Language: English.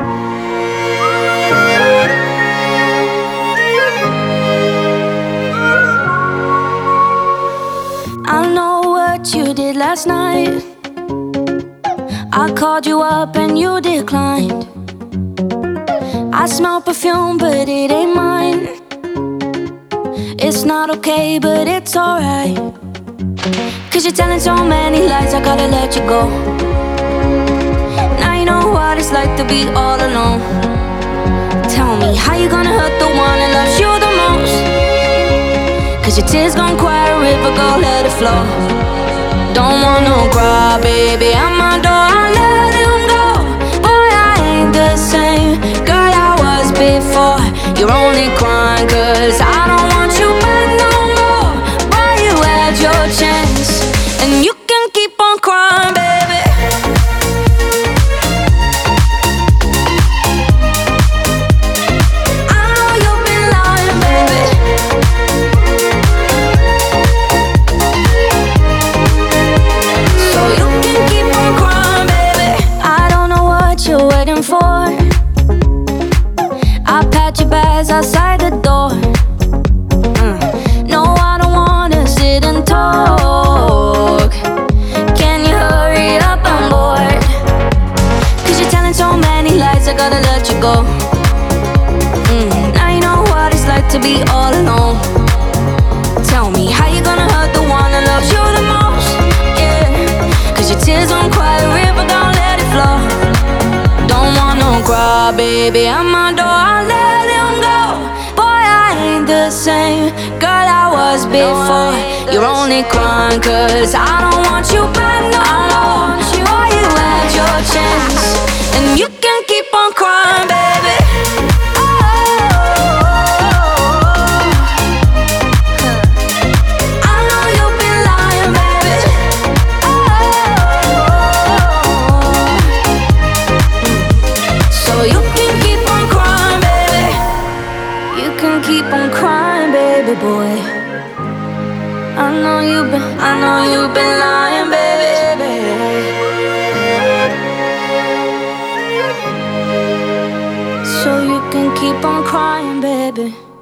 I know what you did last night. I called you up and you declined. I smell perfume, but it ain't mine. It's not okay, but it's alright. Cause you're telling so many lies, I gotta let you go. Now you know what it's like to be all alone. Tell me, how you gonna hurt the one that loves you the most? Cause your tears gon' quiet a river, go let it flow. Don't want no cry, baby, at my door, I let him go. Boy, I ain't the same girl I was before. You're only crying cause I don't want you back no more. Boy, you had your chance, and you can keep on crying, baby. I know you've been lying, baby. So you can keep on crying, baby. I don't know what you're waiting for. I packed your bags outside the door. No, I don't wanna sit and talk. Can you hurry up, I'm bored. Cause you're telling so many lies, I gotta let you go. Now you know what it's like to be all alone. Tell me, how you gonna hurt the one that loves you the most? Yeah, cause your tears won't quiet a river, gon' let it flow. Don't want no cry, baby, at my door, I let him go. Boy, I ain't the same girl I was before. You're only crying cause I don't want you back no more. Boy, you had your chance, and you can keep on crying, baby. I know you've been lying, baby. So you can keep on crying, baby. You can keep on crying, baby boy. I know you've been lying, baby. So you can keep on crying, baby.